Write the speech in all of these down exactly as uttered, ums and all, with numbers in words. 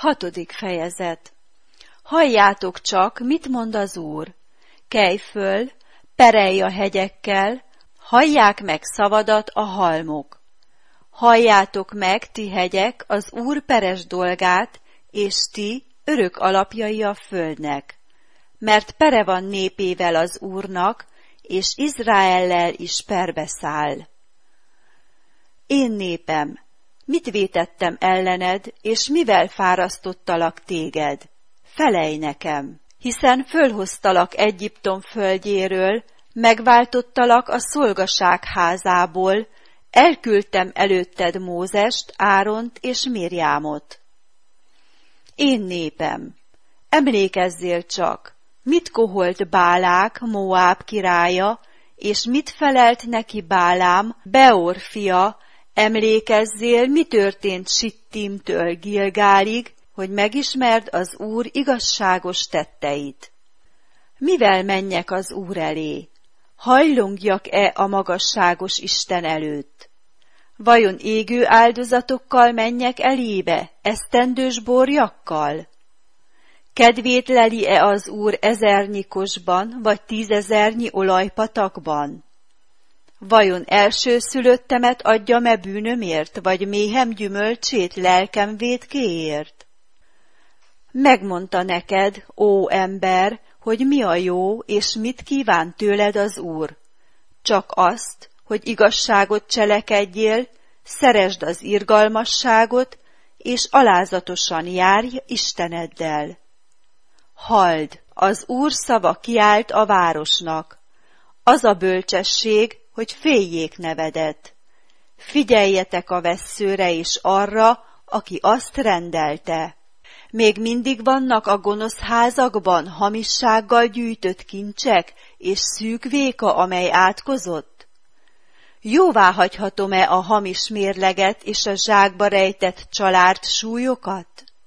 Hatodik fejezet. Halljátok csak, mit mond az Úr. Kelj föl, perelj a hegyekkel, hallják meg szavadat a halmok. Halljátok meg, ti hegyek, az Úr peres dolgát, és ti, örök alapjai a földnek. Mert pere van népével az Úrnak, és Izraellel is perbe száll. Én népem, mit vétettem ellened, és mivel fárasztottalak téged? Felelj nekem, hiszen fölhoztalak Egyiptom földjéről, megváltottalak a szolgaság házából, elküldtem előtted Mózest, Áront és Mirjámot. Én népem, emlékezzél csak, mit koholt Bálák, Moáb királya, és mit felelt neki Bálám, Beor fia, emlékezzél, mi történt Sittimtől Gilgálig, hogy megismerd az Úr igazságos tetteit. Mivel menjek az Úr elé? Hajlongjak-e a magasságos Isten előtt? Vajon égő áldozatokkal menjek elébe, esztendős borjakkal? Kedvét leli-e az Úr ezernyi kosban, vagy tízezernyi olajpatakban? Vajon elsőszülöttemet adjam-e bűnömért, vagy méhem gyümölcsét lelkem vétkéért? Megmondta neked, ó ember, hogy mi a jó, és mit kíván tőled az Úr. Csak azt, hogy igazságot cselekedjél, szeresd az irgalmasságot, és alázatosan járj Isteneddel. Halld, az Úr szava kiált a városnak, az a bölcsesség, hogy féljék nevedet. Figyeljetek a vesszőre és arra, aki azt rendelte. Még mindig vannak a gonosz házakban hamissággal gyűjtött kincsek és szűk véka, amely átkozott? Jóvá hagyhatom-e a hamis mérleget és a zsákba rejtett csalárt súlyokat?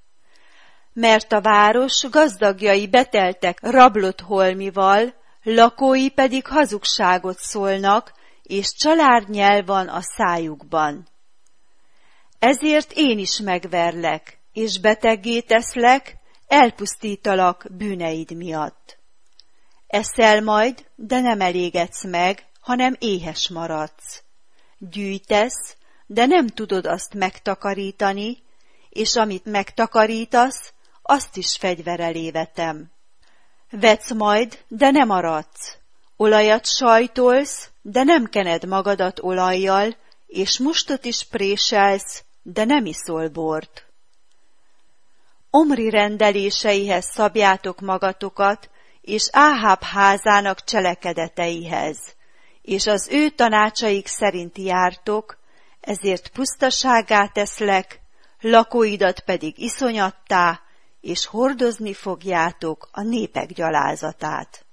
Mert a város gazdagjai beteltek rablott holmival, lakói pedig hazugságot szólnak, és csalárnyelv van a szájukban. Ezért én is megverlek, és beteggé teszlek, elpusztítalak bűneid miatt. Eszel majd, de nem elégedsz meg, hanem éhes maradsz. Gyűjtesz, de nem tudod azt megtakarítani, és amit megtakarítasz, azt is fegyver elé vetem. Vetsz majd, de nem aradsz. Olajat sajtolsz, de nem kened magadat olajjal, és mustot is préselsz, de nem iszol bort. Omri rendeléseihez szabjátok magatokat, és Áháb házának cselekedeteihez, és az ő tanácsaik szerint jártok, ezért pusztasággá teszlek, lakóidat pedig iszonyattá, és hordozni fogjátok a népek gyalázatát.